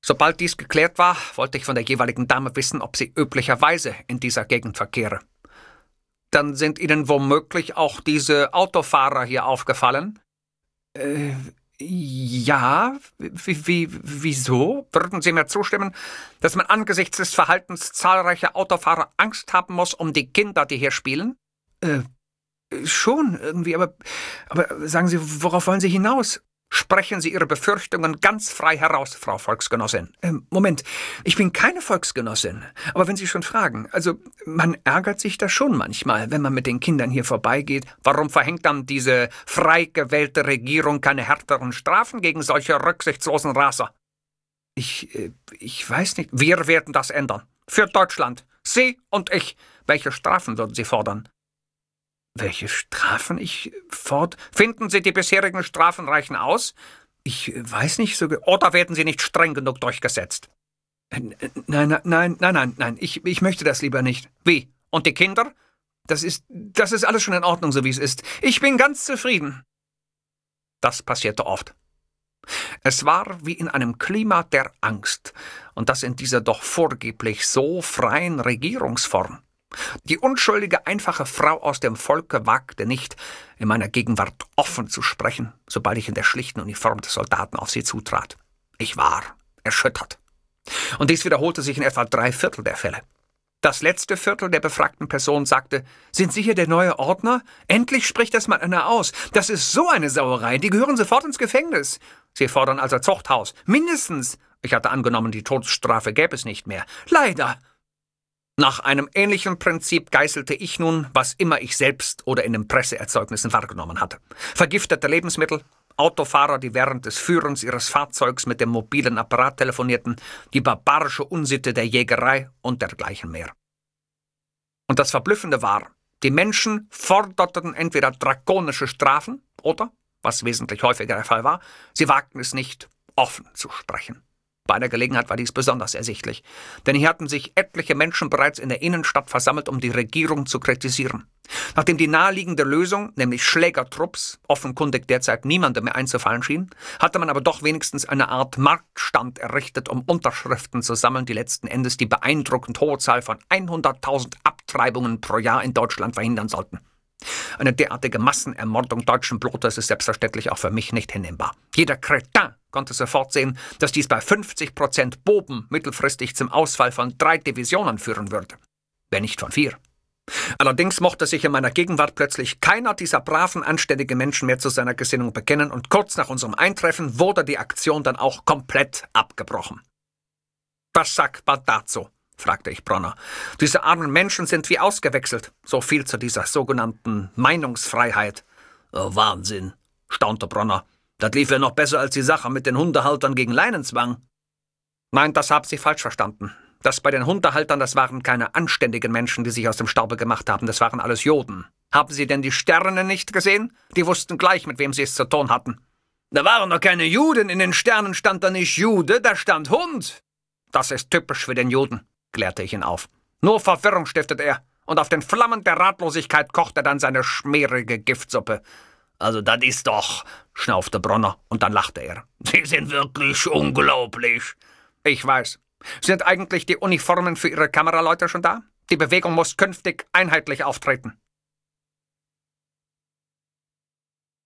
Sobald dies geklärt war, wollte ich von der jeweiligen Dame wissen, ob sie üblicherweise in dieser Gegend verkehre. Dann sind Ihnen womöglich auch diese Autofahrer hier aufgefallen? Ja. Wieso? Würden Sie mir zustimmen, dass man angesichts des Verhaltens zahlreicher Autofahrer Angst haben muss um die Kinder, die hier spielen? Schon, irgendwie, aber sagen Sie, worauf wollen Sie hinaus? Sprechen Sie Ihre Befürchtungen ganz frei heraus, Frau Volksgenossin. Moment, ich bin keine Volksgenossin. Aber wenn Sie schon fragen, also man ärgert sich da schon manchmal, wenn man mit den Kindern hier vorbeigeht. Warum verhängt dann diese frei gewählte Regierung keine härteren Strafen gegen solche rücksichtslosen Raser? Ich weiß nicht. Wir werden das ändern. Für Deutschland. Sie und ich. Welche Strafen würden Sie fordern? Welche Strafen ich Finden Sie, die bisherigen Strafen reichen aus? Ich weiß nicht so. Oder werden sie nicht streng genug durchgesetzt? Nein. Ich möchte das lieber nicht. Wie? Und die Kinder? Das ist alles schon in Ordnung, so wie es ist. Ich bin ganz zufrieden. Das passierte oft. Es war wie in einem Klima der Angst, und das in dieser doch vorgeblich so freien Regierungsform. Die unschuldige, einfache Frau aus dem Volke wagte nicht, in meiner Gegenwart offen zu sprechen, sobald ich in der schlichten Uniform des Soldaten auf sie zutrat. Ich war erschüttert. Und dies wiederholte sich in etwa 3/4 der Fälle. Das letzte Viertel der befragten Personen sagte, »Sind Sie hier der neue Ordner? Endlich spricht das mal einer aus. Das ist so eine Sauerei, die gehören sofort ins Gefängnis. Sie fordern also Zuchthaus. Mindestens. Ich hatte angenommen, die Todesstrafe gäbe es nicht mehr. Leider.« Nach einem ähnlichen Prinzip geißelte ich nun, was immer ich selbst oder in den Presseerzeugnissen wahrgenommen hatte. Vergiftete Lebensmittel, Autofahrer, die während des Führens ihres Fahrzeugs mit dem mobilen Apparat telefonierten, die barbarische Unsitte der Jägerei und dergleichen mehr. Und das Verblüffende war, die Menschen forderten entweder drakonische Strafen oder, was wesentlich häufiger der Fall war, sie wagten es nicht, offen zu sprechen. Bei einer Gelegenheit war dies besonders ersichtlich, denn hier hatten sich etliche Menschen bereits in der Innenstadt versammelt, um die Regierung zu kritisieren. Nachdem die naheliegende Lösung, nämlich Schlägertrupps, offenkundig derzeit niemandem mehr einzufallen schien, hatte man aber doch wenigstens eine Art Marktstand errichtet, um Unterschriften zu sammeln, die letzten Endes die beeindruckend hohe Zahl von 100.000 Abtreibungen pro Jahr in Deutschland verhindern sollten. Eine derartige Massenermordung deutschen Blutes ist selbstverständlich auch für mich nicht hinnehmbar. Jeder Kretin konnte sofort sehen, dass dies bei 50% Boben mittelfristig zum Ausfall von 3 Divisionen führen würde, wenn nicht von 4. Allerdings mochte sich in meiner Gegenwart plötzlich keiner dieser braven, anständigen Menschen mehr zu seiner Gesinnung bekennen, und kurz nach unserem Eintreffen wurde die Aktion dann auch komplett abgebrochen. »Was sagt man dazu?« fragte ich Bronner. »Diese armen Menschen sind wie ausgewechselt. So viel zu dieser sogenannten Meinungsfreiheit.« »Oh, Wahnsinn«, staunte Bronner. »Das lief ja noch besser als die Sache mit den Hundehaltern gegen Leinenzwang.« »Nein, das haben Sie falsch verstanden. Das bei den Hundehaltern, das waren keine anständigen Menschen, die sich aus dem Staube gemacht haben. Das waren alles Juden. Haben Sie denn die Sterne nicht gesehen? Die wussten gleich, mit wem sie es zu tun hatten.« »Da waren doch keine Juden. In den Sternen stand da nicht Jude, da stand Hund.« »Das ist typisch für den Juden«, klärte ich ihn auf. »Nur Verwirrung stiftet er, und auf den Flammen der Ratlosigkeit kocht er dann seine schmierige Giftsuppe.« »Also das ist doch«, schnaufte Bronner, und dann lachte er. »Sie sind wirklich unglaublich.« »Ich weiß. Sind eigentlich die Uniformen für Ihre Kameraleute schon da? Die Bewegung muss künftig einheitlich auftreten.«